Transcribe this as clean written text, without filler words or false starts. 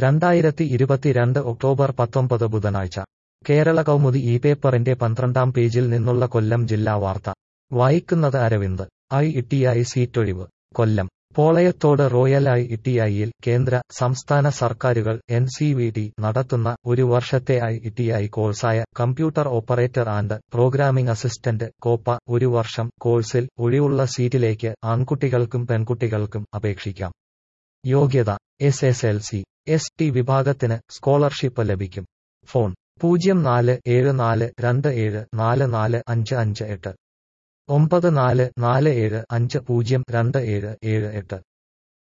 2022 October 19 ബുധനാഴ്ച കേരള കൗമുദി ഈ പേപ്പറിന്റെ 12-ാം പേജിൽ നിന്നുള്ള കൊല്ലം ജില്ലാ വാർത്ത വായിക്കുന്നത് അരവിന്ദ്. IITI സീറ്റൊഴിവ്. കൊല്ലം. പോളയത്തോട് റോയൽ IITIയിൽ കേന്ദ്ര, സംസ്ഥാന സർക്കാരുകൾ NCVT നടത്തുന്ന ഒരു വർഷത്തെ IITI കോഴ്സായ computer operator and programming assistant COPA ഒരു വർഷം കോഴ്സിൽ ഒഴിവുള്ള സീറ്റിലേക്ക് ആൺകുട്ടികൾക്കും പെൺകുട്ടികൾക്കും അപേക്ഷിക്കാം. യോഗ്യത SSLC. ST വിഭാഗത്തിന് സ്കോളർഷിപ്പ് ലഭിക്കും. ഫോൺ 047427445558 9447502778.